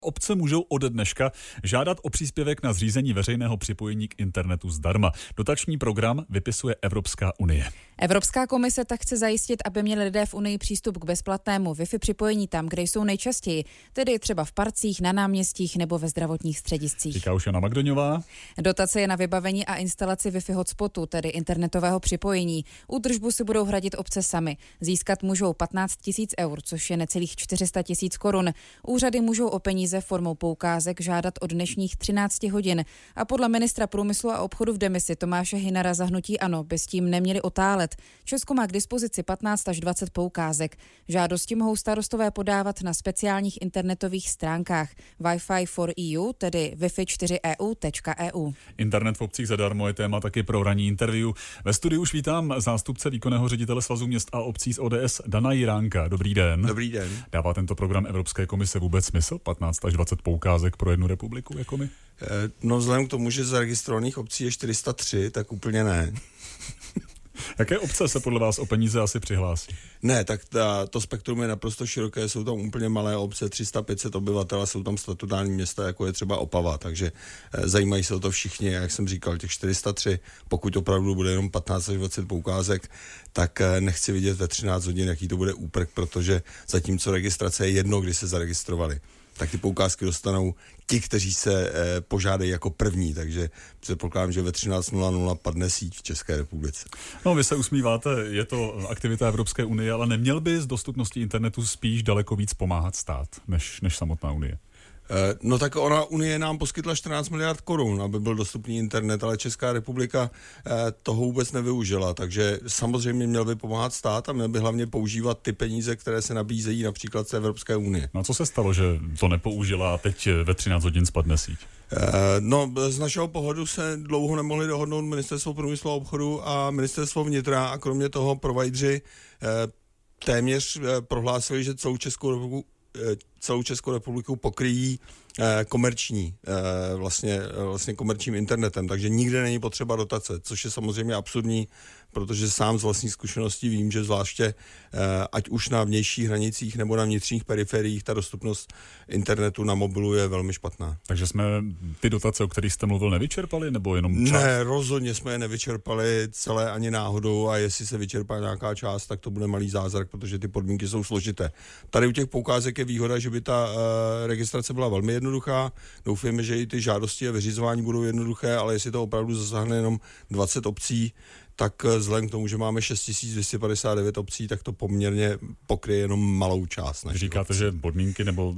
Obce můžou ode dneška žádat o příspěvek na zřízení veřejného připojení k internetu zdarma. Dotační program vypisuje Evropská unie. Evropská komise tak chce zajistit, aby měli lidé v Unii přístup k bezplatnému Wi-Fi připojení tam, kde jsou nejčastěji, tedy třeba v parcích, na náměstích nebo ve zdravotních střediscích. Říká už Jana Magdoňová. Dotace je na vybavení a instalaci Wi-Fi hotspotu, tedy internetového připojení. Údržbu si budou hradit obce sami. Získat můžou 15 000 eur, což je necelých 400 000 korun. Úřady můžou o peníze formou poukázek žádat od dnešních 13 hodin. A podle ministra průmyslu a obchodu v demisi Tomáše Hynara za hnutí ANO by s tím neměli otálet. Česko má k dispozici 15 až 20 poukázek. Žádosti mohou starostové podávat na speciálních internetových stránkách Wi-Fi for EU, tedy wifi4eu.eu. Internet v obcích zadarmo je téma taky pro ranní interview. Ve studiu už vítám zástupce výkonného ředitele Svazu měst a obcí z ODS Dana Jiránka. Dobrý den. Dobrý den. Dává tento program Evropské komise vůbec smysl? 15 až 20 poukázek pro jednu republiku jako my? No vzhledem k tomu, že zaregistrovaných obcí je 403, tak úplně ne. Jaké obce se podle vás o peníze asi přihlásí? Ne, tak to spektrum je naprosto široké, jsou tam úplně malé obce, 300-500 obyvatel, jsou tam statutární města, jako je třeba Opava, takže zajímají se o to všichni, jak jsem říkal, těch 403, pokud opravdu bude jenom 15 až 20 poukázek, tak nechci vidět ve 13 hodin, jaký to bude úprk, protože zatímco registrace je jedno, kdy se zaregistrovali, tak ty poukázky dostanou ti, kteří se požádají jako první, takže předpokládám, že ve 13:00 padne síť v České republice. No, vy se usmíváte, je to aktivita Evropské unie, ale neměl by z dostupnosti internetu spíš daleko víc pomáhat stát, než samotná unie? No tak Unie nám poskytla 14 miliard korun, aby byl dostupný internet, ale Česká republika toho vůbec nevyužila, takže samozřejmě měl by pomáhat stát a měl by hlavně používat ty peníze, které se nabízejí například z Evropské unie. No a co se stalo, že to nepoužila a teď ve 13 hodin spadne síť? No, z našeho pohledu se dlouho nemohli dohodnout Ministerstvo průmyslu a obchodu a Ministerstvo vnitra a kromě toho provajdři téměř prohlásili, že celou Českou republiku pokryjí komerčním internetem, takže nikde není potřeba dotace, což je samozřejmě absurdní, protože sám z vlastní zkušeností vím, že zvláště ať už na vnějších hranicích nebo na vnitřních periferiích ta dostupnost internetu na mobilu je velmi špatná. Takže jsme ty dotace, o kterých jste mluvil, nevyčerpali nebo jenom část? Ne, rozhodně jsme je nevyčerpali celé ani náhodou a jestli se vyčerpá nějaká část, tak to bude malý zázrak, protože ty podmínky jsou složité. Tady u těch poukázek je výhoda, že by ta registrace byla velmi jednoduchá. Doufujeme, že i ty žádosti a vyřizování budou jednoduché, ale jestli to opravdu zasáhne jenom 20 obcí, tak vzhledem k tomu, že máme 6259 obcí, tak to poměrně pokryje jenom malou část. Říkáte, že podmínky nebo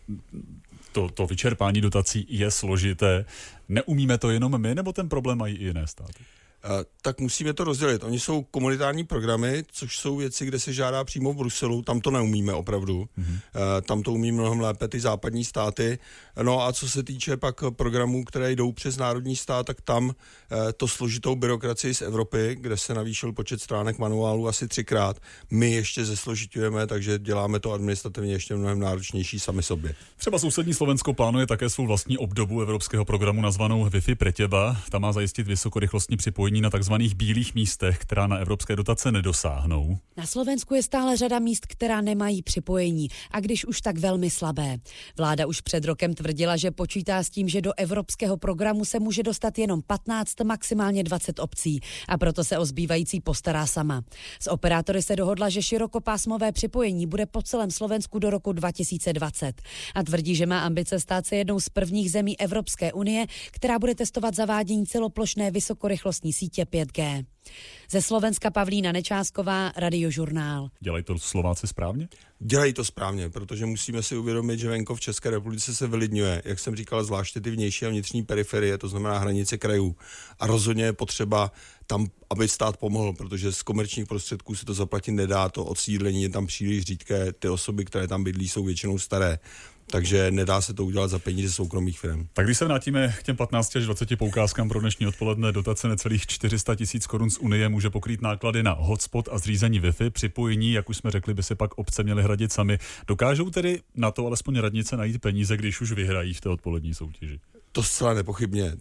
to vyčerpání dotací je složité. Neumíme to jenom my, nebo ten problém mají i jiné státy? Tak musíme to rozdělit. Oni jsou komunitární programy, což jsou věci, kde se žádá přímo v Bruselu, tam to neumíme opravdu. Tam to umí mnohem lépe ty západní státy. No a co se týče pak programů, které jdou přes národní stát, tak tam to složitou byrokracii z Evropy, kde se navýšil počet stránek manuálu asi 3krát, my ještě zesložitujeme, takže děláme to administrativně ještě mnohem náročnější sami sobě. Třeba sousední Slovensko plánuje také svou vlastní obdobu evropského programu nazvanou Wi-Fi pre teba. Ta má zajistit vysokorychlostní připojení na takzvaných bílých místech, která na evropské dotace nedosáhnou. Na Slovensku je stále řada míst, která nemají připojení, a když už tak velmi slabé. Vláda už před rokem tvrdila, že počítá s tím, že do evropského programu se může dostat jenom 15, maximálně 20 obcí a proto se o zbývající postará sama. S operátory se dohodla, že širokopásmové připojení bude po celém Slovensku do roku 2020 a tvrdí, že má ambice stát se jednou z prvních zemí Evropské unie, která bude testovat zavádění celoplošné vysokorychlostní sítě 5G. Ze Slovenska Pavlína Nečásková, Radiožurnál. Dělají to Slováci správně? Dělají to správně, protože musíme si uvědomit, že venkov v České republice se vylidňuje, jak jsem říkal, zvláště ty vnější a vnitřní periferie, to znamená hranice krajů. A rozhodně je potřeba tam, aby stát pomohl, protože z komerčních prostředků se to zaplatit nedá, to odsídlení je tam příliš řídké, ty osoby, které tam bydlí, jsou většinou staré. Takže nedá se to udělat za peníze soukromých firm. Tak když se vrátíme k těm 15 až 20 poukázkám pro dnešní odpoledne, dotace necelých 400 000 korun z Unie může pokrýt náklady na hotspot a zřízení Wi-Fi. Připojení, jak už jsme řekli, by si pak obce měly hradit sami. Dokážou tedy na to alespoň radnice najít peníze, když už vyhrají v té odpolední soutěži? To zcela nepochybně.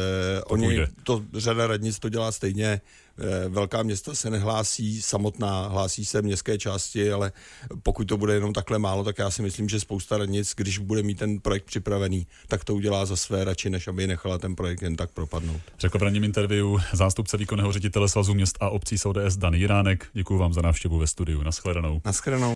Řada radnic to dělá stejně. Velká města se nehlásí samotná, hlásí se městské části, ale pokud to bude jenom takhle málo, tak já si myslím, že spousta radnic, když bude mít ten projekt připravený, tak to udělá za své radši, než aby nechala ten projekt jen tak propadnout. Řekl v ranním interview zástupce výkonného ředitele Svazu měst a obcí z ODS Dan Jiránek. Děkuji vám za návštěvu ve studiu. Naschledanou. Naschledanou.